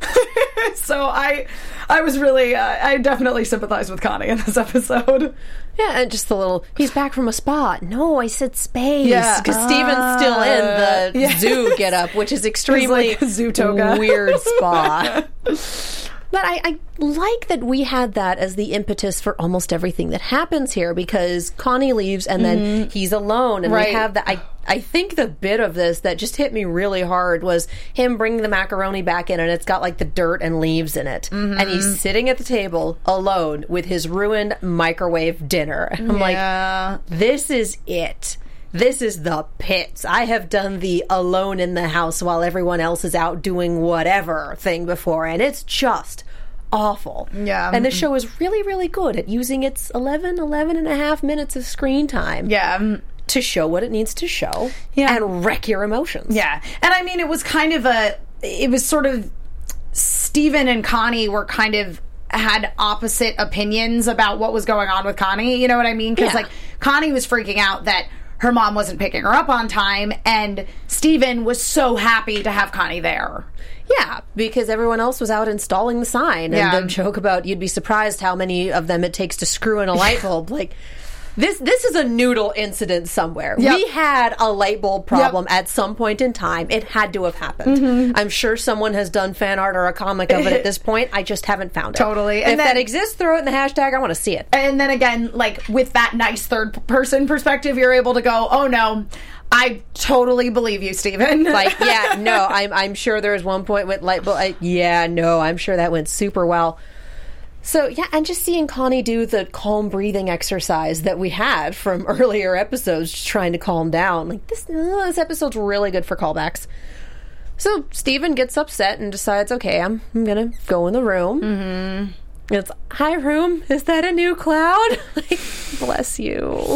[SPEAKER 3] so I, I was really, uh, I definitely sympathize with Connie in this episode.
[SPEAKER 1] Yeah, and just the little, he's back from a spa. No, I said space.
[SPEAKER 3] Yeah.
[SPEAKER 1] Because Steven's still in the
[SPEAKER 3] yeah.
[SPEAKER 1] zoo get-up, which is extremely
[SPEAKER 3] like a Zootopia.
[SPEAKER 1] weird spa. But I, I like that we had that as the impetus for almost everything that happens here, because Connie leaves and then mm-hmm. he's alone. And
[SPEAKER 3] right.
[SPEAKER 1] we have that. I, I think the bit of this that just hit me really hard was him bringing the macaroni back in, and it's got like the dirt and leaves in it. Mm-hmm. And he's sitting at the table alone with his ruined microwave dinner. And I'm
[SPEAKER 3] yeah.
[SPEAKER 1] like, this is it. this is the pits. I have done the alone in the house while everyone else is out doing whatever thing before, and it's just awful.
[SPEAKER 3] Yeah.
[SPEAKER 1] And this show is really, really good at using its eleven, eleven and a half minutes of screen time.
[SPEAKER 3] Yeah.
[SPEAKER 1] To show what it needs to show.
[SPEAKER 3] Yeah.
[SPEAKER 1] And wreck your emotions.
[SPEAKER 3] Yeah. And I mean, it was kind of a, it was sort of, Steven and Connie were kind of, had opposite opinions about what was going on with Connie. You know what I mean? Because,
[SPEAKER 1] yeah.
[SPEAKER 3] like, Connie was freaking out that her mom wasn't picking her up on time, and Steven was so happy to have Connie there.
[SPEAKER 1] Yeah, because everyone else was out installing the sign. And
[SPEAKER 3] Yeah.
[SPEAKER 1] the joke about you'd be surprised how many of them it takes to screw in a light bulb. Like, this this is a noodle incident somewhere.
[SPEAKER 3] Yep.
[SPEAKER 1] We had a light bulb problem
[SPEAKER 3] Yep.
[SPEAKER 1] at some point in time. It had to have happened.
[SPEAKER 3] Mm-hmm.
[SPEAKER 1] I'm sure someone has done fan art or a comic of it at this point. I just haven't found it.
[SPEAKER 3] Totally.
[SPEAKER 1] And
[SPEAKER 3] And
[SPEAKER 1] if
[SPEAKER 3] then-
[SPEAKER 1] that exists, throw it in the hashtag. I want to see it.
[SPEAKER 3] And then again, like, with that nice third person perspective, you're able to go, oh no, I totally believe you, Steven.
[SPEAKER 1] Like, yeah, no, I'm I'm sure there was one point with light bulb. I, yeah, no, I'm sure that went super well. So, yeah, and just seeing Connie do the calm breathing exercise that we had from earlier episodes, just trying to calm down. Like, this, uh, this episode's really good for callbacks. So, Steven gets upset and decides, okay, I'm, I'm going to go in the room. Mm-hmm. It's, hi, room, is that a new cloud? Like, bless you.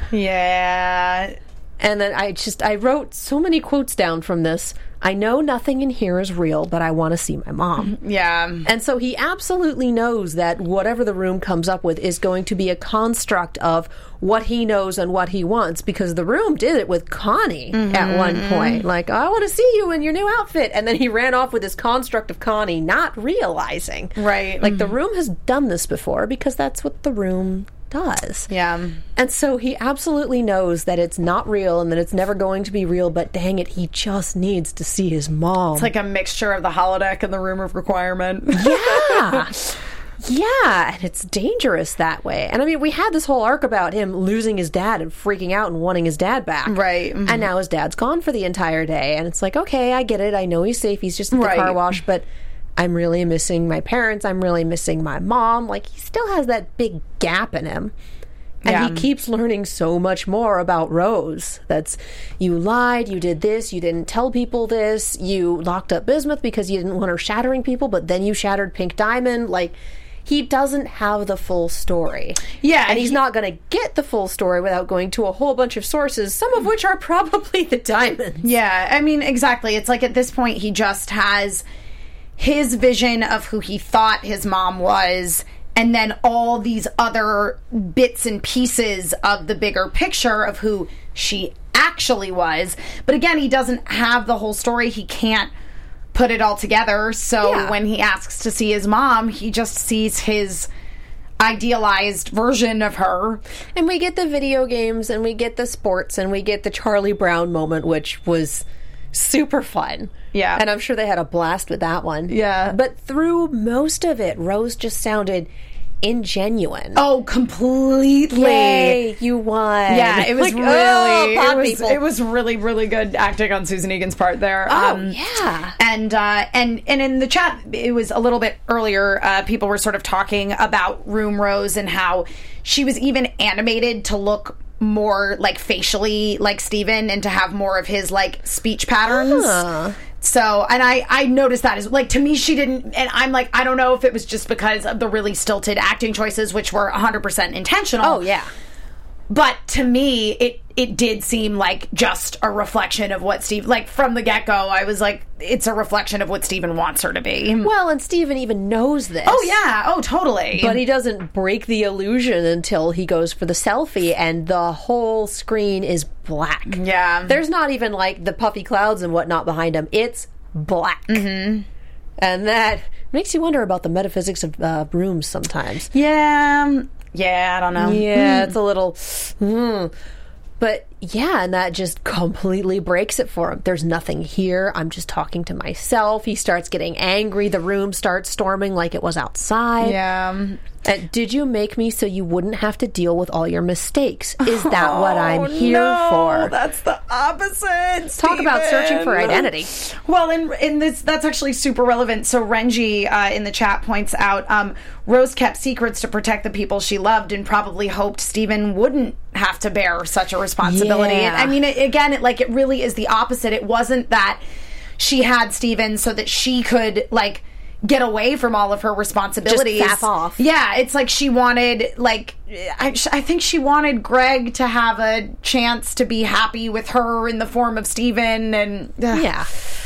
[SPEAKER 3] Yeah.
[SPEAKER 1] And then I just, I wrote so many quotes down from this. I know nothing in here is real, but I want to see my mom.
[SPEAKER 3] Yeah.
[SPEAKER 1] And so he absolutely knows that whatever the room comes up with is going to be a construct of what he knows and what he wants, because the room did it with Connie mm-hmm. at one point. Like, I want to see you in your new outfit. And then he ran off with this construct of Connie, not realizing.
[SPEAKER 3] Right.
[SPEAKER 1] Like, the room has done this before because that's what the room does.
[SPEAKER 3] Yeah.
[SPEAKER 1] And so he absolutely knows that it's not real and that it's never going to be real, but dang it, he just needs to see his mom.
[SPEAKER 3] It's like a mixture of the holodeck and the room of requirement.
[SPEAKER 1] Yeah. Yeah, and it's dangerous that way. And I mean, we had this whole arc about him losing his dad and freaking out and wanting his dad back.
[SPEAKER 3] Right. Mm-hmm.
[SPEAKER 1] And now his dad's gone for the entire day. And it's like, okay, I get it. I know he's safe. He's just at the
[SPEAKER 3] Right.
[SPEAKER 1] car wash, but I'm really missing my parents. I'm really missing my mom. Like, he still has that big gap in him. And
[SPEAKER 3] Yeah.
[SPEAKER 1] he keeps learning so much more about Rose. That's, you lied, you did this, you didn't tell people this, you locked up Bismuth because you didn't want her shattering people, but then you shattered Pink Diamond. Like, he doesn't have the full story.
[SPEAKER 3] Yeah,
[SPEAKER 1] And he's
[SPEAKER 3] he-
[SPEAKER 1] not going to get the full story without going to a whole bunch of sources, some of which are probably the diamonds.
[SPEAKER 3] Yeah, I mean, exactly. It's like at this point, he just has his vision of who he thought his mom was, and then all these other bits and pieces of the bigger picture of who she actually was. But again, he doesn't have the whole story. He can't put it all together. So
[SPEAKER 1] Yeah.
[SPEAKER 3] when he asks to see his mom, he just sees his idealized version of her.
[SPEAKER 1] And we get the video games, and we get the sports, and we get the Charlie Brown moment, which was super fun.
[SPEAKER 3] Yeah.
[SPEAKER 1] And I'm sure they had a blast with that one.
[SPEAKER 3] Yeah.
[SPEAKER 1] But through most of it, Rose just sounded ingenuine.
[SPEAKER 3] Oh, completely.
[SPEAKER 1] Yay, you won.
[SPEAKER 3] Yeah, it was
[SPEAKER 1] Like,
[SPEAKER 3] really,
[SPEAKER 1] oh, pop
[SPEAKER 3] it was,
[SPEAKER 1] people.
[SPEAKER 3] it was really, really good acting on Susan Egan's part there.
[SPEAKER 1] Oh,
[SPEAKER 3] Um,
[SPEAKER 1] yeah.
[SPEAKER 3] and uh, and and in the chat, it was a little bit earlier. Uh, people were sort of talking about Room Rose and how she was even animated to look more like facially like Steven and to have more of his like speech patterns.
[SPEAKER 1] Huh.
[SPEAKER 3] So, and I, I noticed that as, like, to me, she didn't, and I'm like, I don't know if it was just because of the really stilted acting choices, which were one hundred percent intentional.
[SPEAKER 1] Oh, yeah.
[SPEAKER 3] But to me, it it did seem like just a reflection of what Steve, like, from the get-go, I was like, it's a reflection of what Steven wants her to be.
[SPEAKER 1] Well, and Steven even knows this.
[SPEAKER 3] Oh, yeah. Oh, totally.
[SPEAKER 1] But he doesn't break the illusion until he goes for the selfie, and the whole screen is black.
[SPEAKER 3] Yeah.
[SPEAKER 1] There's not even, like, the puffy clouds and whatnot behind him. It's black. Mm-hmm. And that makes you wonder about the metaphysics of uh, rooms sometimes.
[SPEAKER 3] Yeah. Yeah, I don't know.
[SPEAKER 1] Yeah, it's a little... Mm. But, yeah, and that just completely breaks it for him. There's nothing here. I'm just talking to myself. He starts getting angry. The room starts storming like it was outside.
[SPEAKER 3] Yeah.
[SPEAKER 1] And did you make me so you wouldn't have to deal with all your mistakes? Is that what I'm here
[SPEAKER 3] no,
[SPEAKER 1] for?
[SPEAKER 3] That's the opposite.
[SPEAKER 1] Talk about searching for
[SPEAKER 3] Steven.
[SPEAKER 1] identity.
[SPEAKER 3] Well, in in this, that's actually super relevant. So Renji uh, in the chat points out um, Rose kept secrets to protect the people she loved and probably hoped Steven wouldn't have to bear such a responsibility. responsibility.
[SPEAKER 1] Yeah.
[SPEAKER 3] I mean, it, again, it, like, it really is the opposite. It wasn't that she had Steven so that she could, like, get away from all of her responsibilities.
[SPEAKER 1] Just faff off.
[SPEAKER 3] Yeah, it's like she wanted, like, I, I think she wanted Greg to have a chance to be happy with her in the form of Steven, and... Ugh.
[SPEAKER 1] Yeah.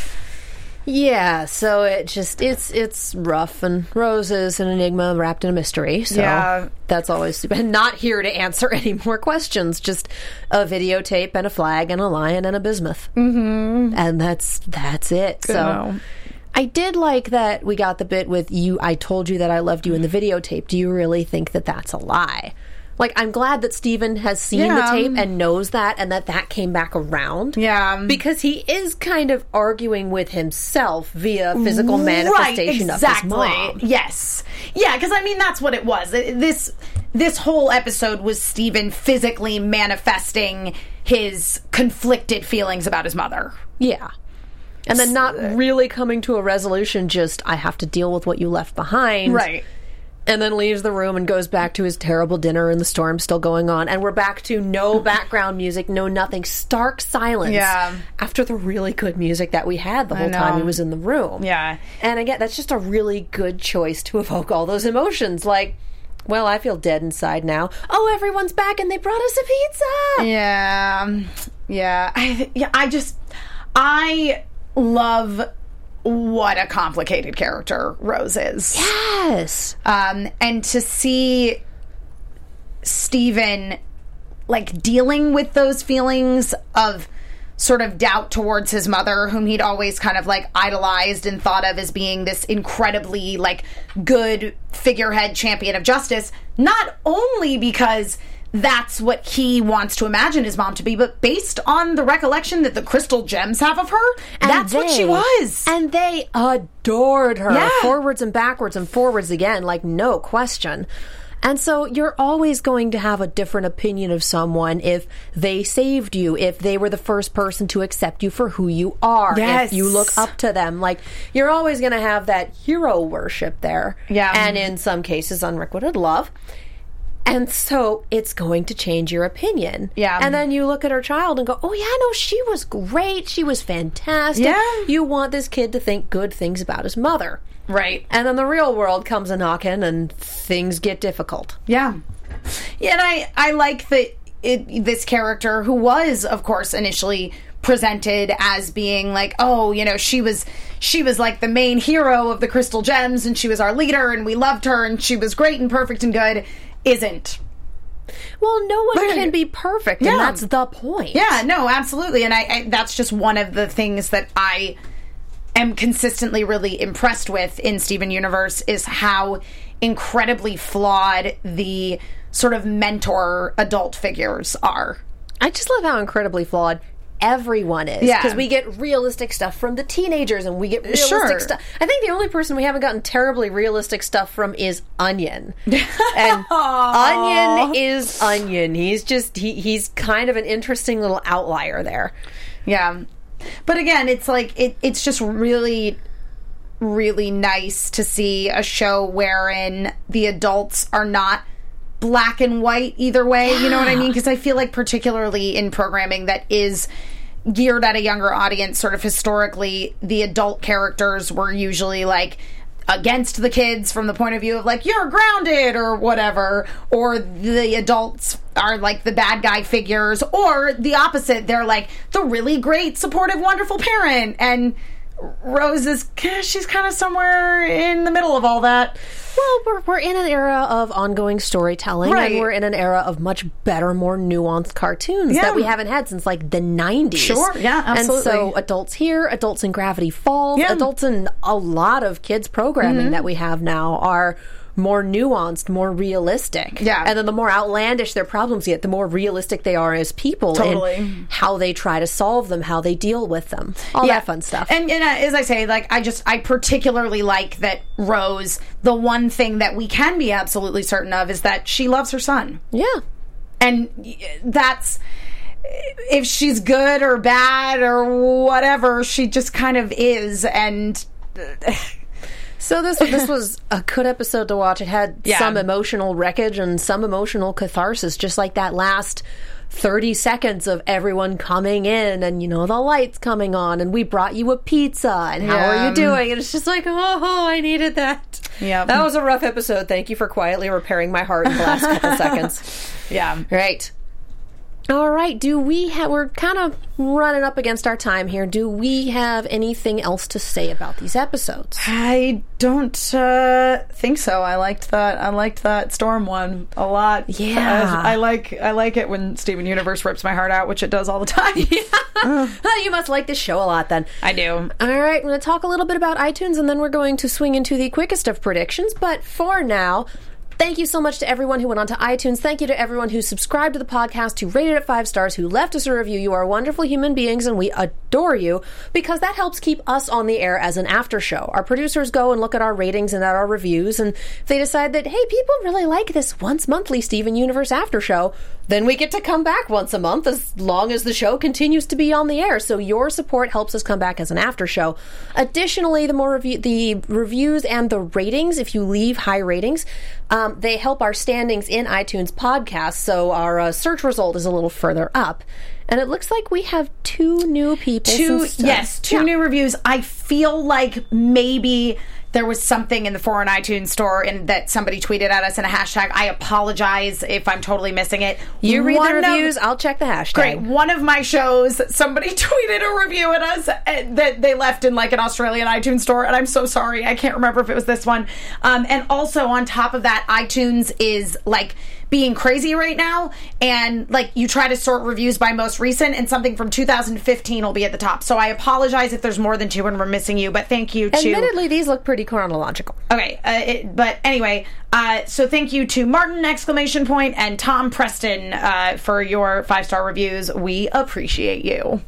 [SPEAKER 1] Yeah, so it just, it's it's rough, and Rose is an enigma wrapped in a mystery, so
[SPEAKER 3] Yeah.
[SPEAKER 1] that's always, and not here to answer any more questions, just a videotape and a flag and a lion and a bismuth. Mm-hmm. And that's, that's it.
[SPEAKER 3] Good.
[SPEAKER 1] So I did like that we got the bit with you, I told you that I loved you in the videotape. Do you really think that that's a lie? Like, I'm glad that Steven has seen
[SPEAKER 3] Yeah.
[SPEAKER 1] the tape and knows that, and that that came back around.
[SPEAKER 3] Yeah.
[SPEAKER 1] Because he is kind of arguing with himself via physical manifestation
[SPEAKER 3] right,
[SPEAKER 1] of
[SPEAKER 3] exactly.
[SPEAKER 1] his mom.
[SPEAKER 3] Yes. Yeah, because, I mean, that's what it was. It- This, this whole episode was Steven physically manifesting his conflicted feelings about his mother.
[SPEAKER 1] Yeah. And then not really coming to a resolution, just, I have to deal with what you left behind.
[SPEAKER 3] Right.
[SPEAKER 1] And then leaves the room and goes back to his terrible dinner, and the storm's still going on. And we're back to no background music, no nothing. Stark silence.
[SPEAKER 3] Yeah.
[SPEAKER 1] After the really good music that we had the whole
[SPEAKER 3] know.
[SPEAKER 1] time he was in the room.
[SPEAKER 3] Yeah.
[SPEAKER 1] And again, that's just a really good choice to evoke all those emotions. Like, well, I feel dead inside now. Oh, everyone's back and they brought us a pizza.
[SPEAKER 3] Yeah. Yeah. I, yeah, I just, I love what a complicated character Rose is.
[SPEAKER 1] Yes.
[SPEAKER 3] Um, and to see Steven, like, dealing with those feelings of sort of doubt towards his mother, whom he'd always kind of, like, idolized and thought of as being this incredibly, like, good figurehead champion of justice, not only because that's what he wants to imagine his mom to be, but based on the recollection that the crystal gems have of her,
[SPEAKER 1] And
[SPEAKER 3] that's what she
[SPEAKER 1] they-
[SPEAKER 3] was.
[SPEAKER 1] And they adored her.
[SPEAKER 3] Yeah.
[SPEAKER 1] Forwards and backwards and forwards again, like, no question. And so you're always going to have a different opinion of someone if they saved you, if they were the first person to accept you for who you are,
[SPEAKER 3] Yes.
[SPEAKER 1] if you look up to them. Like, you're always going to have that hero worship there.
[SPEAKER 3] Yeah.
[SPEAKER 1] And in some cases, unrequited love. And so it's going to change your opinion.
[SPEAKER 3] Yeah.
[SPEAKER 1] And then you look at her child and go, oh, yeah, no, she was great. She was fantastic.
[SPEAKER 3] Yeah.
[SPEAKER 1] You want this kid to think good things about his mother.
[SPEAKER 3] Right.
[SPEAKER 1] And then the real world comes a knocking and things get difficult.
[SPEAKER 3] Yeah. Yeah, and I, I like that it, this character, who was, of course, initially presented as being like, oh, you know, she was she was like the main hero of the Crystal Gems, and she was our leader, and we loved her, and she was great and perfect and good, isn't.
[SPEAKER 1] Well, no one
[SPEAKER 3] But-
[SPEAKER 1] can be perfect,
[SPEAKER 3] Yeah.
[SPEAKER 1] and that's the point.
[SPEAKER 3] Yeah, no, absolutely. And I, I that's just one of the things that I am consistently really impressed with in Steven Universe, is how incredibly flawed the sort of mentor adult figures are.
[SPEAKER 1] I just love how incredibly flawed everyone is.
[SPEAKER 3] Yeah.
[SPEAKER 1] Because we get realistic stuff from the teenagers, and we get realistic
[SPEAKER 3] Sure.
[SPEAKER 1] stuff. I think the only person we haven't gotten terribly realistic stuff from is Onion. And Onion is Onion. He's just, he, he's kind of an interesting little outlier there.
[SPEAKER 3] Yeah. But again, it's like, it, it's just really, really nice to see a show wherein the adults are not black and white either way. You know what I mean? Because I feel like particularly in programming that is geared at a younger audience, sort of historically, the adult characters were usually like against the kids from the point of view of like, you're grounded or whatever, or the adults are like the bad guy figures, or the opposite, they're like the really great supportive wonderful parent. And Rose is, she's kind of somewhere in the middle of all that.
[SPEAKER 1] Well, we're, we're in an era of ongoing storytelling,
[SPEAKER 3] Right.
[SPEAKER 1] and we're in an era of much better, more nuanced cartoons
[SPEAKER 3] Yeah.
[SPEAKER 1] that we haven't had since like the nineties.
[SPEAKER 3] Sure, yeah, absolutely.
[SPEAKER 1] And so adults here, adults in Gravity Falls,
[SPEAKER 3] Yeah.
[SPEAKER 1] adults in a lot of kids programming
[SPEAKER 3] Mm-hmm.
[SPEAKER 1] that we have now are more nuanced, more realistic.
[SPEAKER 3] Yeah.
[SPEAKER 1] And then the more outlandish their problems get, the more realistic they are as people.
[SPEAKER 3] Totally.
[SPEAKER 1] And how they try to solve them, how they deal with them. All that fun stuff.
[SPEAKER 3] And, and uh, as I say, like, I just, I particularly like that Rose, the one thing that we can be absolutely certain of is that she loves her son.
[SPEAKER 1] yeah.
[SPEAKER 3] And that's, if she's good or bad or whatever, she just kind of is. And
[SPEAKER 1] So this this was a good episode to watch. It had
[SPEAKER 3] Yeah.
[SPEAKER 1] some emotional wreckage and some emotional catharsis, just like that last thirty seconds of everyone coming in and, you know, the lights coming on and we brought you a pizza and how
[SPEAKER 3] Yeah.
[SPEAKER 1] are you doing? And it's just like, oh, I needed that.
[SPEAKER 3] Yep.
[SPEAKER 1] That was a rough episode. Thank you for quietly repairing my heart in the last couple seconds.
[SPEAKER 3] Yeah.
[SPEAKER 1] Right. All right. Do we have, we're kind of running up against our time here. Do we have anything else to say about these episodes?
[SPEAKER 3] I don't uh, think so. I liked that. I liked that Storm one a lot.
[SPEAKER 1] Yeah.
[SPEAKER 3] I, I like. I like it when Steven Universe rips my heart out, which it does all the time.
[SPEAKER 1] Oh, you must like this show a lot then.
[SPEAKER 3] I do.
[SPEAKER 1] All right. I'm going to talk a little bit about iTunes and then we're going to swing into the quickest of predictions. But for now, thank you so much to everyone who went onto iTunes. Thank you to everyone who subscribed to the podcast, who rated it five stars, who left us a review. You are wonderful human beings, and we adore you because that helps keep us on the air as an after show. Our producers go and look at our ratings and at our reviews, and if they decide that, hey, people really like this once monthly Steven Universe after show, then we get to come back once a month as long as the show continues to be on the air. So your support helps us come back as an after show. Additionally, the more review, the reviews and the ratings, if you leave high ratings, um, they help our standings in iTunes podcasts. So our uh, search result is a little further up. And it looks like we have two new people.
[SPEAKER 3] Two,
[SPEAKER 1] since, uh,
[SPEAKER 3] yes, two
[SPEAKER 1] yeah.
[SPEAKER 3] new reviews. I feel like maybe there was something in the foreign iTunes store and that somebody tweeted at us in a hashtag. I apologize if I'm totally missing it.
[SPEAKER 1] You read
[SPEAKER 3] One
[SPEAKER 1] the
[SPEAKER 3] of-
[SPEAKER 1] reviews, I'll check the hashtag.
[SPEAKER 3] Great. One of my shows, somebody tweeted a review at us uh, that they left in like an Australian iTunes store, and I'm so sorry. I can't remember if it was this one. Um, and also on top of that, iTunes is like being crazy right now, and like you try to sort reviews by most recent, and something from two thousand fifteen will be at the top. So I apologize if there's more than two and we're missing you, but thank you to...
[SPEAKER 1] Admittedly, these look pretty chronological.
[SPEAKER 3] Okay, uh, it, but anyway, uh, so thank you to Martin exclamation point and Tom Preston uh, for your five-star reviews. We appreciate you.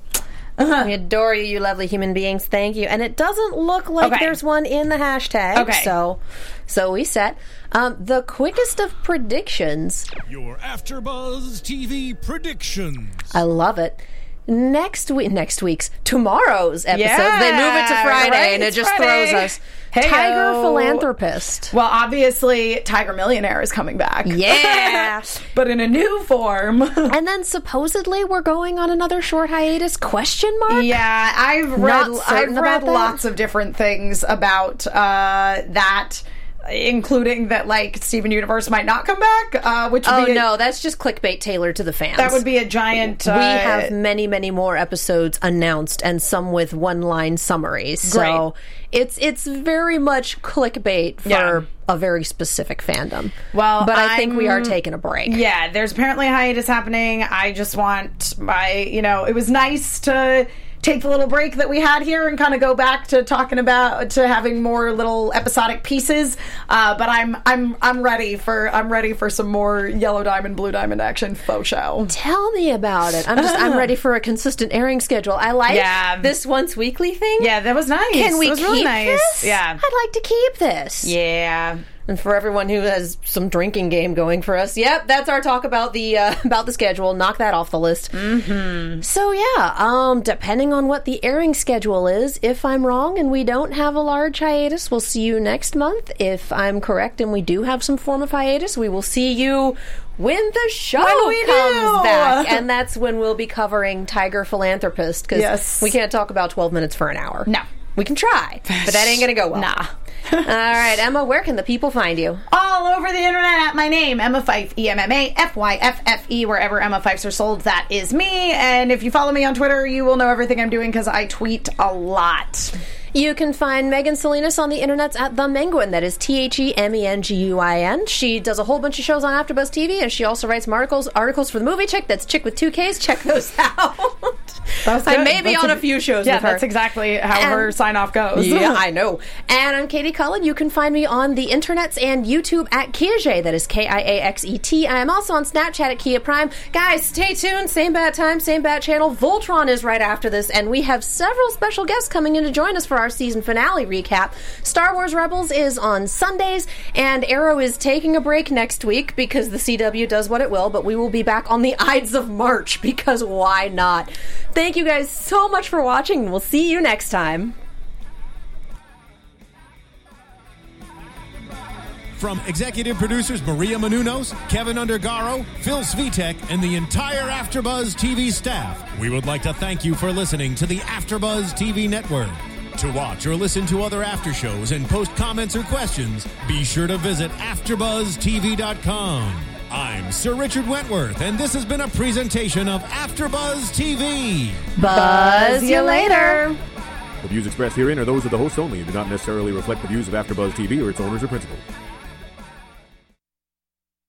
[SPEAKER 1] We adore you, you lovely human beings. Thank you. And it doesn't look like
[SPEAKER 3] Okay.
[SPEAKER 1] there's one in the hashtag.
[SPEAKER 3] Okay.
[SPEAKER 1] So, so we set. Um, the quickest of predictions.
[SPEAKER 2] Your AfterBuzz T V predictions.
[SPEAKER 1] I love it. Next week, next week's, tomorrow's episode.
[SPEAKER 3] Yeah,
[SPEAKER 1] they move it to Friday,
[SPEAKER 3] right,
[SPEAKER 1] and it
[SPEAKER 3] it's
[SPEAKER 1] just
[SPEAKER 3] Friday.
[SPEAKER 1] throws us.
[SPEAKER 3] Hey-o.
[SPEAKER 1] Tiger Philanthropist.
[SPEAKER 3] Well, obviously, Tiger Millionaire is coming back.
[SPEAKER 1] Yeah.
[SPEAKER 3] But in a new form.
[SPEAKER 1] And then supposedly we're going on another short hiatus? Question mark.
[SPEAKER 3] Yeah, I've read
[SPEAKER 1] Not
[SPEAKER 3] I've
[SPEAKER 1] certain
[SPEAKER 3] read
[SPEAKER 1] about that?
[SPEAKER 3] lots of different things about uh, that, including that like Steven Universe might not come back. Uh, which would
[SPEAKER 1] Oh
[SPEAKER 3] be a-
[SPEAKER 1] no, that's just clickbait tailored to the fans.
[SPEAKER 3] that would be a giant. Uh,
[SPEAKER 1] We have many, many more episodes announced, and some with one-line summaries. So it's it's very much clickbait for
[SPEAKER 3] Yeah.
[SPEAKER 1] a very specific fandom.
[SPEAKER 3] Well,
[SPEAKER 1] but I think we are
[SPEAKER 3] I'm-
[SPEAKER 1] taking a break.
[SPEAKER 3] Yeah, there's apparently a hiatus happening. I just want my, you know, it was nice to take the little break that we had here and kind of go back to talking about to having more little episodic pieces. Uh, but I'm I'm I'm ready for I'm ready for some more Yellow Diamond, Blue Diamond action faux show.
[SPEAKER 1] Tell me about it. I'm just I'm ready for a consistent airing schedule. I like
[SPEAKER 3] Yeah.
[SPEAKER 1] this once weekly thing.
[SPEAKER 3] Yeah, that was nice.
[SPEAKER 1] Can we
[SPEAKER 3] it was
[SPEAKER 1] keep
[SPEAKER 3] really nice.
[SPEAKER 1] this?
[SPEAKER 3] Yeah.
[SPEAKER 1] I'd like to keep this.
[SPEAKER 3] Yeah.
[SPEAKER 1] And for everyone who has some drinking game going for us, yep, that's our talk about the uh, about the schedule. Knock that off the list. Mm-hmm. So yeah, um, depending on what the airing schedule is, if I'm wrong and we don't have a large hiatus, we'll see you next month. If I'm correct and we do have some form of hiatus, we will see you when the show
[SPEAKER 3] When we
[SPEAKER 1] comes
[SPEAKER 3] do.
[SPEAKER 1] back, and that's when we'll be covering Tiger Philanthropist because
[SPEAKER 3] Yes.
[SPEAKER 1] we can't talk about twelve minutes for an hour.
[SPEAKER 3] No.
[SPEAKER 1] We can try, but that ain't gonna go well.
[SPEAKER 3] Nah.
[SPEAKER 1] All right, Emma, where can the people find you?
[SPEAKER 3] All over the internet at my name, Emma Fife, E M M A F Y F F E, wherever Emma Fifes are sold, that is me. And if you follow me on Twitter, you will know everything I'm doing because I tweet a lot.
[SPEAKER 1] You can find Megan Salinas on the internets at The Menguin. That is T H E M E N G U I N. She does a whole bunch of shows on AfterBuzz T V, and she also writes some articles articles for the Movie Chick. That's Chick with two Ks. Check those out.
[SPEAKER 3] That's
[SPEAKER 1] I
[SPEAKER 3] good.
[SPEAKER 1] may be
[SPEAKER 3] That's
[SPEAKER 1] on
[SPEAKER 3] a-
[SPEAKER 1] a few shows
[SPEAKER 3] Yeah,
[SPEAKER 1] with her.
[SPEAKER 3] that's exactly how
[SPEAKER 1] And-
[SPEAKER 3] her sign off goes.
[SPEAKER 1] Yeah, I know. And I'm Katie Cullen. You can find me on the internets and YouTube at Kiaxet. That is K I A X E T. I am also on Snapchat at Kia Prime. Guys, stay tuned. Same bat time, same bat channel. Voltron is right after this, and we have several special guests coming in to join us for our season finale recap. Star Wars Rebels is on Sundays, and Arrow is taking a break next week because the C W does what it will, but we will be back on the Ides of March because why not? Thank you guys so much for watching, and we'll see you next time.
[SPEAKER 2] From executive producers Maria Menounos, Kevin Undergaro, Phil Svitek, and the entire AfterBuzz T V staff, we would like to thank you for listening to the AfterBuzz T V network. To watch or listen to other after shows and post comments or questions, be sure to visit after buzz t v dot com. I'm Sir Richard Wentworth, and this has been a presentation of AfterBuzz T V.
[SPEAKER 1] Buzz you later.
[SPEAKER 4] The views expressed herein are those of the host only and do not necessarily reflect the views of AfterBuzz T V or its owners or principals.